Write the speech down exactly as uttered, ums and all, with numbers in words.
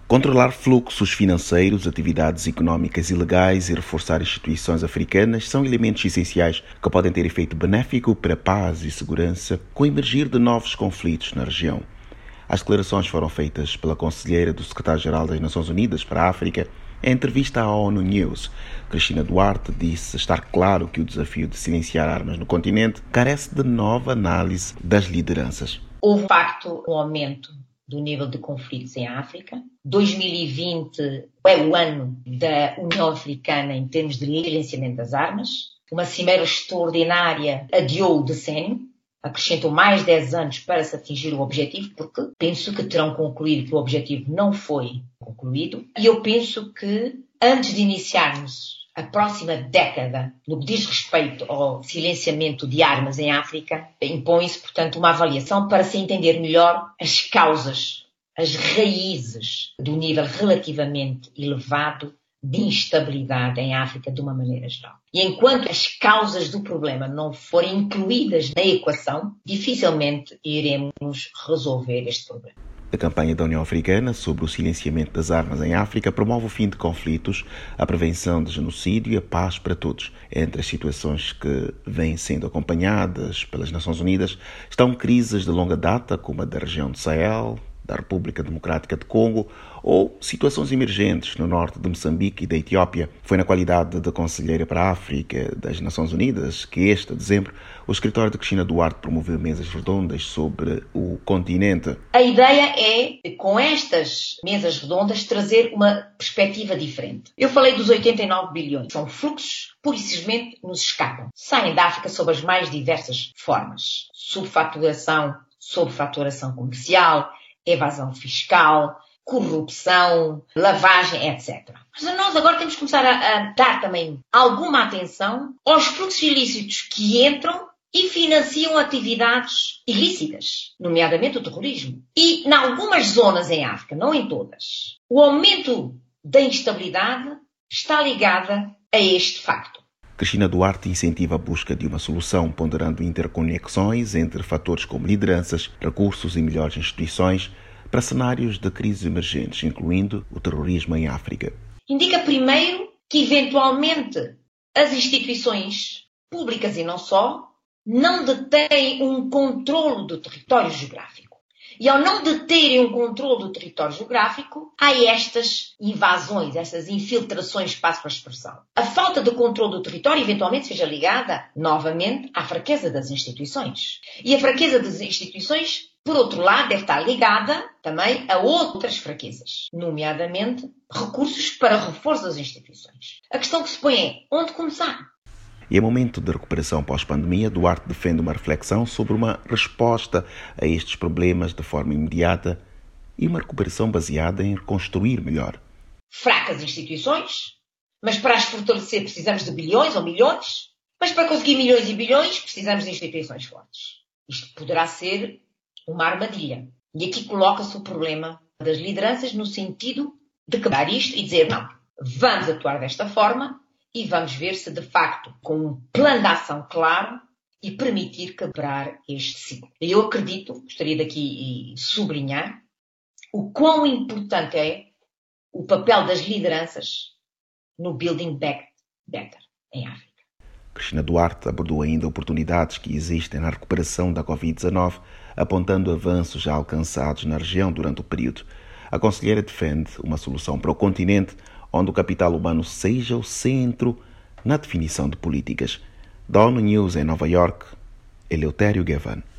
Controlar fluxos financeiros, atividades económicas ilegais e reforçar instituições africanas são elementos essenciais que podem ter efeito benéfico para a paz e segurança com o emergir de novos conflitos na região. As declarações foram feitas pela conselheira do secretário-geral das Nações Unidas para a África em entrevista à ONU News. Cristina Duarte disse estar claro que o desafio de silenciar armas no continente carece de nova análise das lideranças. Houve, de facto, um aumento do nível de conflitos em África. dois mil e vinte é o ano da União Africana em termos de silenciamento das armas. Uma cimeira extraordinária adiou o decênio, acrescentou mais dez anos para se atingir o objetivo, porque penso que terão concluído que o objetivo não foi concluído. E eu penso que, antes de iniciarmos a próxima década, no que diz respeito ao silenciamento de armas em África, impõe-se, portanto, uma avaliação para se entender melhor as causas, as raízes do nível relativamente elevado de instabilidade em África de uma maneira geral. E enquanto as causas do problema não forem incluídas na equação, dificilmente iremos resolver este problema. A campanha da União Africana sobre o silenciamento das armas em África promove o fim de conflitos, a prevenção de genocídio e a paz para todos. Entre as situações que vêm sendo acompanhadas pelas Nações Unidas estão crises de longa data, como a da região do Sahel, da República Democrática de Congo, ou situações emergentes no norte de Moçambique e da Etiópia. Foi na qualidade de conselheira para a África das Nações Unidas que este dezembro o escritório de Cristina Duarte promoveu mesas redondas sobre o continente. A ideia é, com estas mesas redondas, trazer uma perspectiva diferente. Eu falei dos oitenta e nove bilhões. São fluxos que, pura e simplesmente, nos escapam. Saem da África sob as mais diversas formas. Subfaturação, sobrefaturação comercial, evasão fiscal, corrupção, lavagem, etcétera. Mas nós agora temos que começar a, a dar também alguma atenção aos fluxos ilícitos que entram e financiam atividades ilícitas, nomeadamente o terrorismo. E, em algumas zonas em África, não em todas, o aumento da instabilidade está ligada a este facto. Cristina Duarte incentiva a busca de uma solução, ponderando interconexões entre fatores como lideranças, recursos e melhores instituições para cenários de crises emergentes, incluindo o terrorismo em África. Indica primeiro que, eventualmente, as instituições públicas e não só, não detêm um controlo do território geográfico. E ao não deterem um controle do território geográfico, há estas invasões, estas infiltrações, passo a expressão. A falta de controle do território eventualmente seja ligada, novamente, à fraqueza das instituições. E a fraqueza das instituições, por outro lado, deve estar ligada também a outras fraquezas, nomeadamente recursos para reforço das instituições. A questão que se põe é, onde começar? E em momento de recuperação pós-pandemia, Duarte defende uma reflexão sobre uma resposta a estes problemas de forma imediata e uma recuperação baseada em reconstruir melhor. Fracas instituições, mas para as fortalecer precisamos de bilhões ou milhões, mas para conseguir milhões e bilhões precisamos de instituições fortes. Isto poderá ser uma armadilha. E aqui coloca-se o problema das lideranças no sentido de quebrar isto e dizer não, vamos atuar desta forma, e vamos ver se, de facto, com um plano de ação claro e permitir quebrar este ciclo. Eu acredito, gostaria daqui de sublinhar, o quão importante é o papel das lideranças no Building Back Better em África. Cristina Duarte abordou ainda oportunidades que existem na recuperação da covid dezanove, apontando avanços já alcançados na região durante o período. A conselheira defende uma solução para o continente onde o capital humano seja o centro na definição de políticas. Da ONU News em Nova York, Eleutério Gavan.